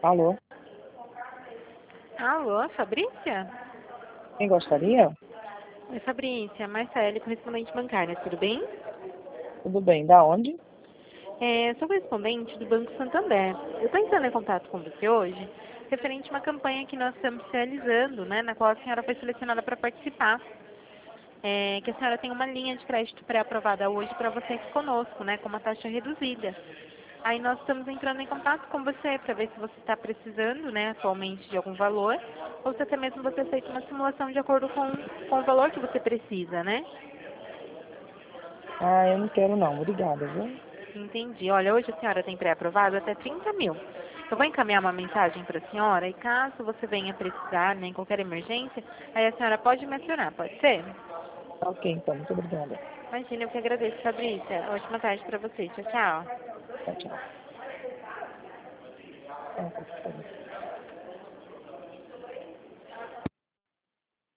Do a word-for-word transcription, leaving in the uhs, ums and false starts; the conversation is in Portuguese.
Alô? Alô, Fabrícia? Quem gostaria? Oi, Fabrícia, Marcele, correspondente bancária, tudo bem? Tudo bem, da onde? É, sou correspondente do Banco Santander. Eu estou entrando em contato com você hoje, referente a uma campanha que nós estamos realizando, né, na qual a senhora foi selecionada para participar. É, que a senhora tem uma linha de crédito pré-aprovada hoje para você aqui conosco, né, com uma taxa reduzida. Aí nós estamos entrando em contato com você para ver se você está precisando, né, atualmente de algum valor, ou se até mesmo você aceita uma simulação de acordo com, com o valor que você precisa, né? Ah, eu não quero não, obrigada, viu? Entendi. Olha, hoje a senhora tem pré-aprovado até trinta mil. Eu vou encaminhar uma mensagem para a senhora e caso você venha precisar, né, em qualquer emergência, aí a senhora pode me acionar, pode ser? Tá ok, então, muito obrigada. Imagina, eu que agradeço, Fabrícia. Ótima tarde para você. Tchau, tchau. Tchau, tchau. Ah, tá, tá.